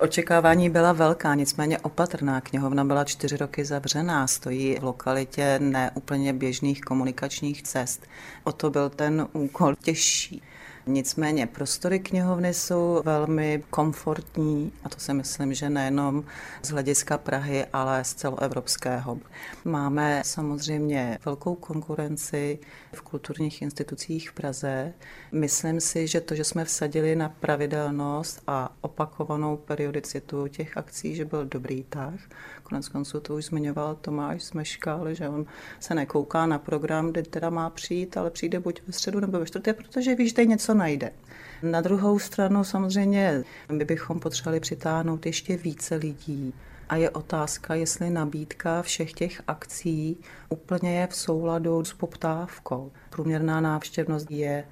Očekávání byla velká, nicméně opatrná. Knihovna byla 4 roky zavřená, stojí v lokalitě neúplně běžných komunikačních cest. O to byl ten úkol těžší. Nicméně prostory knihovny jsou velmi komfortní a to si myslím, že nejenom z hlediska Prahy, ale z celoevropského. Máme samozřejmě velkou konkurenci v kulturních institucích v Praze. Myslím si, že to, že jsme vsadili na pravidelnost a opakovanou periodicitu těch akcí, že byl dobrý tah. Koneckonců to už zmiňoval Tomáš Smeškal, že on se nekouká na program, kdy teda má přijít, ale přijde buď ve středu nebo ve čtvrtek, protože ví, že tady něco najde. Na druhou stranu samozřejmě my bychom potřebovali přitáhnout ještě více lidí. A je otázka, jestli nabídka všech těch akcí úplně je v souladu s poptávkou. Průměrná návštěvnost je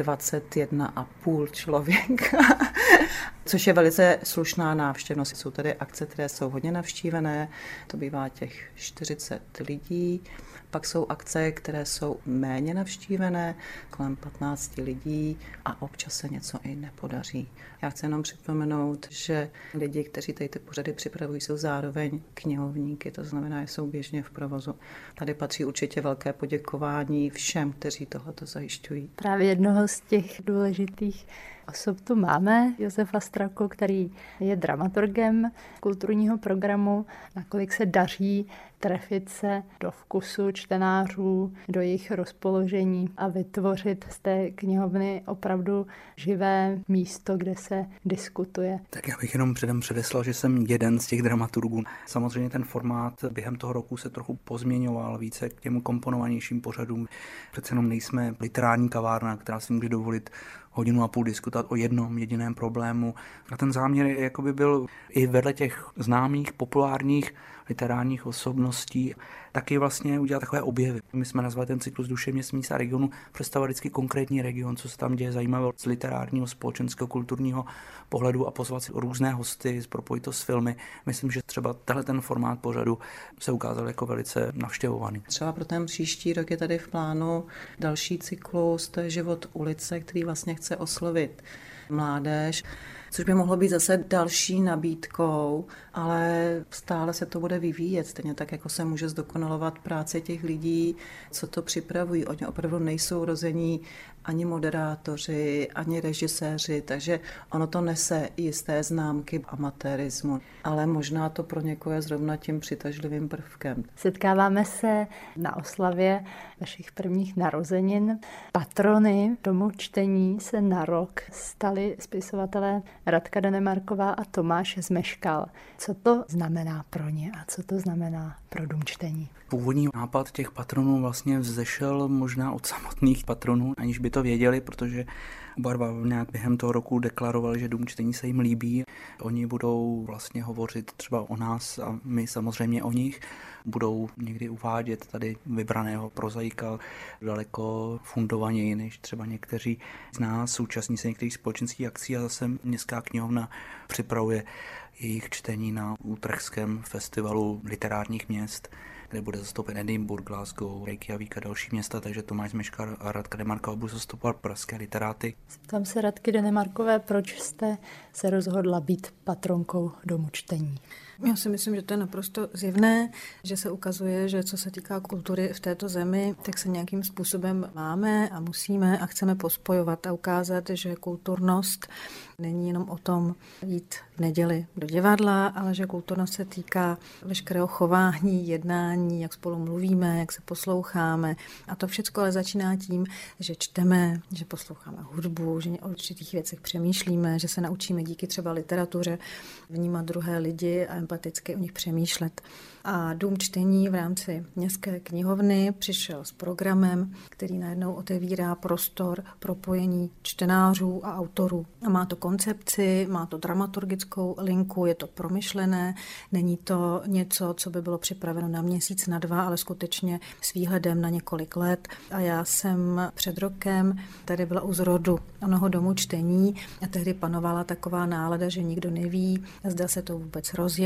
21,5 člověka, což je velice slušná návštěvnost. Jsou tady akce, které jsou hodně navštívené, to bývá těch 40 lidí. Pak jsou akce, které jsou méně navštívené, kolem 15 lidí a občas se něco i nepodaří. Já chci jenom připomenout, že lidi, kteří tady ty pořady připravují, jsou zároveň knihovníky, to znamená, že jsou běžně v provozu. Tady patří určitě velké poděkování všem, kteří tohleto zajišťují. Právě jednoho z těch důležitých osob tu máme, Josefa Straku, který je dramaturgem kulturního programu, nakolik se daří trefit se do vkusu čtenářů, do jejich rozpoložení a vytvořit z té knihovny opravdu živé místo, kde se diskutuje. Tak já bych jenom předem předeslal, že jsem jeden z těch dramaturgů. Samozřejmě ten formát během toho roku se trochu pozměňoval více k těm komponovanějším pořadům. Přece jenom nejsme literární kavárna, která si může dovolit 1,5 hodiny diskutovat o jednom jediném problému. A ten záměr jakoby byl i vedle těch známých, populárních literárních osobností taky vlastně udělat takové objevy. My jsme nazvali ten cyklus Duše, měst, míst a regionu, představovat vždycky konkrétní region, co se tam děje zajímavého z literárního, společenského, kulturního pohledu a pozvat si různé hosty, propojit to s filmy. Myslím, že třeba ten formát pořadu se ukázal jako velice navštěvovaný. Třeba pro ten příští rok je tady v plánu další cyklus, to je Život ulice, který vlastně chce oslovit mládež, což by mohlo být zase další nabídkou, ale stále se to bude vyvíjet, stejně tak, jako se může zdokonalovat práce těch lidí, co to připravují. Oni opravdu nejsou rození ani moderátoři, ani režiséři, takže ono to nese jisté známky amatérismu, ale možná to pro někoho je zrovna tím přitažlivým prvkem. Setkáváme se na oslavě vašich prvních narozenin. Patrony Domu čtení se na rok stali spisovatelé Radka Danemarková a Tomáš Smeškal. Co to znamená pro ně a co to znamená pro Dům čtení? Původní nápad těch patronů vlastně vzešel možná od samotných patronů, aniž by to věděli, protože oba dva nějak během toho roku deklarovali, že Dům čtení se jim líbí. Oni budou vlastně hovořit třeba o nás a my samozřejmě o nich. Budou někdy uvádět tady vybraného prozaika daleko fundovaněji než třeba někteří z nás, účastní se některých společenských akcí a zase Městská knihovna připravuje jejich čtení na Utrechtském festivalu literárních měst, kde bude zastoupen Edinburgh, Glasgow, Reykjavík a další města, takže Tomáš Smeškal a Radka Danemarková budou zastupovat pražské literáty. Ptám se Radky Danemarkové, proč jste se rozhodla být patronkou Domu čtení? Já si myslím, že to je naprosto zjevné, že se ukazuje, že co se týká kultury v této zemi, tak se nějakým způsobem máme a musíme a chceme pospojovat a ukázat, že kulturnost není jenom o tom jít v neděli do divadla, ale že kulturnost se týká veškerého chování, jednání, jak spolu mluvíme, jak se posloucháme. A to všechno ale začíná tím, že čteme, že posloucháme hudbu, že o určitých věcech přemýšlíme, že se naučíme díky třeba literatuře vnímat druhé lidi a empaticky o nich přemýšlet. A Dům čtení v rámci Městské knihovny přišel s programem, který najednou otevírá prostor propojení čtenářů a autorů. A má to koncepci, má to dramaturgickou linku, je to promyšlené, není to něco, co by bylo připraveno na měsíc, na 2, ale skutečně s výhledem na několik let. A já jsem před rokem tady byla u zrodu onoho Domu čtení a tehdy panovala taková nálada, že nikdo neví, zda se to vůbec rozjede,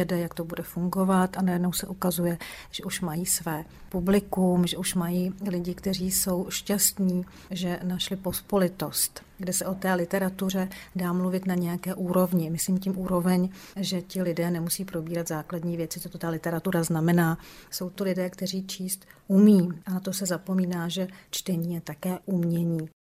povede, jak to bude fungovat a najednou se ukazuje, že už mají své publikum, že už mají lidi, kteří jsou šťastní, že našli pospolitost, kde se o té literatuře dá mluvit na nějaké úrovni. Myslím tím úroveň, že ti lidé nemusí probírat základní věci, co to ta literatura znamená. Jsou to lidé, kteří číst umí a na to se zapomíná, že čtení je také umění.